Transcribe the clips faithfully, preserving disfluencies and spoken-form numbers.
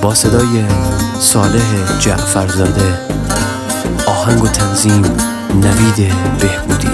با صدای صالح جعفرزاده، آهنگ و تنظیم نوید بهبودی.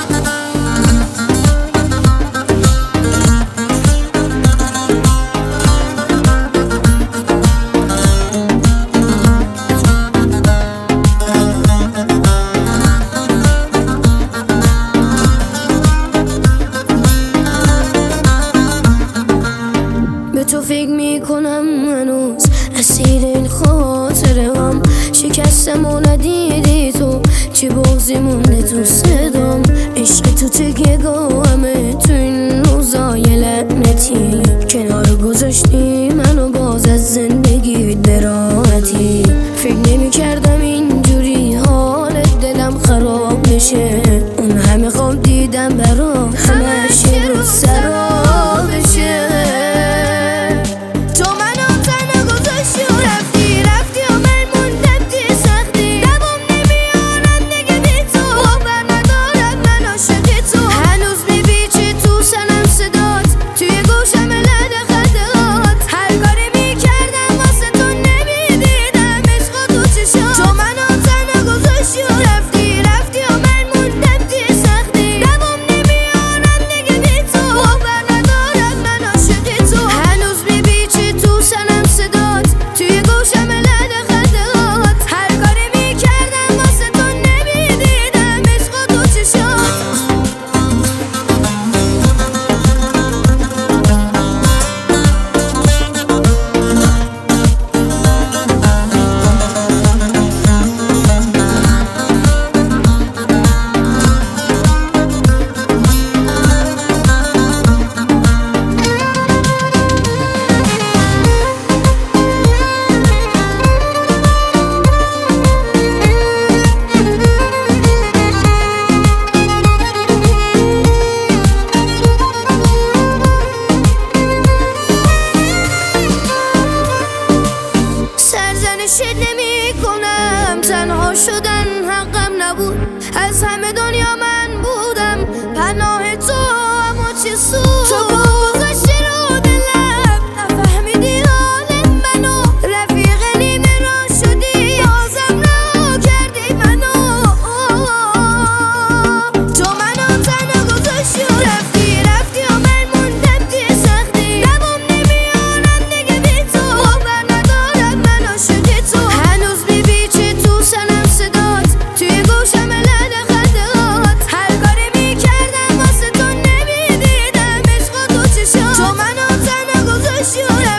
به تو فکر میکنم هنوز اسیر این خاطره هم شکستم و ندیدی تو چه بغضی مونده تو صدام. عشق تو تکیه‌گاهمه تو این روزای لعنتی، کنار گذاشتی منو باز از زندگی به راحتی. فکر نمی‌کردم اینجوری حال دلم خراب بشه، اون همه خواب دیدم برا همش یه روز سراب بشه. شد نمی کنم، تنها شدن حقم نبود، از همه دنیا من بودم پناه تو، اما چه سود تو گذاشتی رو دلم، نفهمیدی حال منو، رفیق نیمه را شدی بازم رها کردی منو. تو منو تنها گذاشتی و رفتی رفتی و من موندم توی سختی، لبم نمیارم دیگه بی تو، باور ندارم منو شدی. هنوز میپیچی تو سنم صدات، توی گوشم لحن خندهات، هر کاری میکردم واسه تو نمیدیدم عشق تو چشات. تو منو تنها گذاشتی